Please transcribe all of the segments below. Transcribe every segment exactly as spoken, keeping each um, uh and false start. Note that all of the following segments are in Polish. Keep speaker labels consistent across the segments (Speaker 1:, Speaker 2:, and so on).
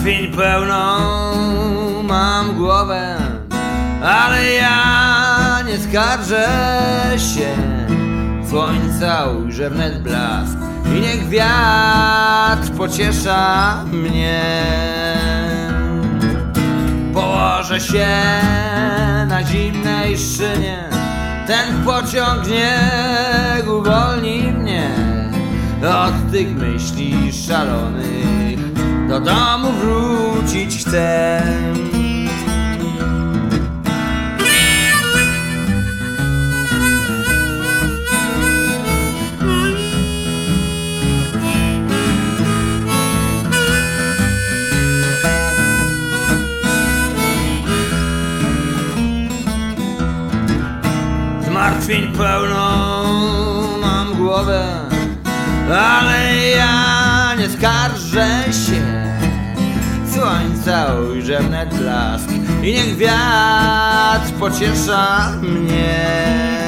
Speaker 1: Zmartwień pełną mam głowę, ale ja nie skarżę się. Słońca ujrzę wnet blask i niech wiatr pociesza mnie. Położę się na zimnej szynie, ten pociąg niech uwolni mnie od tych myśli szalonych. Do domu wrócić chcę. Zmartwień pełną mam głowę, ale ja nie skarżę się. Słońca ujrzę wnet blask i niech wiatr pociesza mnie.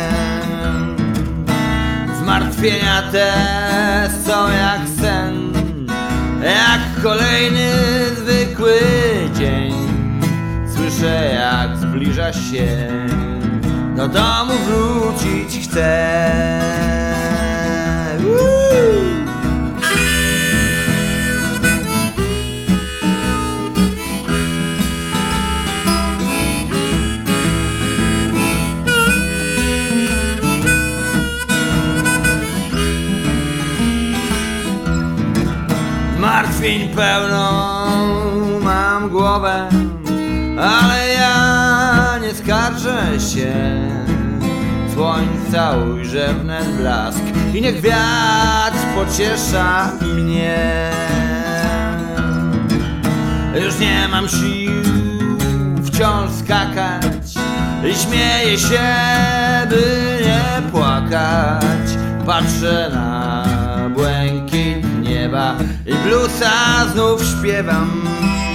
Speaker 1: Zmartwienia te są jak sen, jak kolejny zwykły dzień. Słyszę, jak zbliża się, do domu wrócić chcę. Woo! Zmartwień pełną mam głowę, ale ja nie skarżę się. Słońca ujrzę wnet blask i niech wiatr pociesza mnie. Już nie mam sił wciąż skakać i śmieję się, by nie płakać. Patrzę na błękit nieba i bluesa znów śpiewam.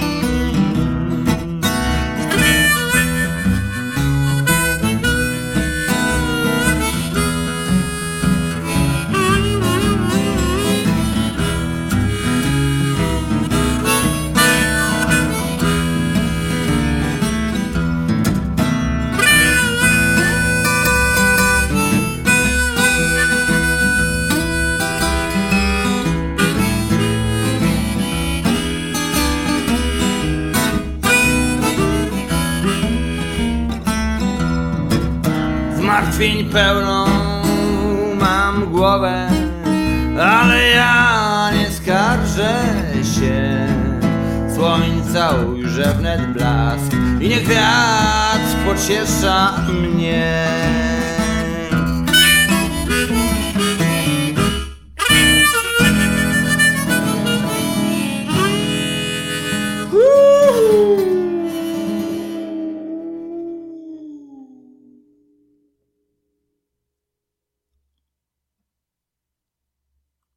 Speaker 1: Zmartwień pełną mam głowę, ale ja nie skarżę się. Słońca ujrzę wnet blask i niech wiatr pociesza mnie.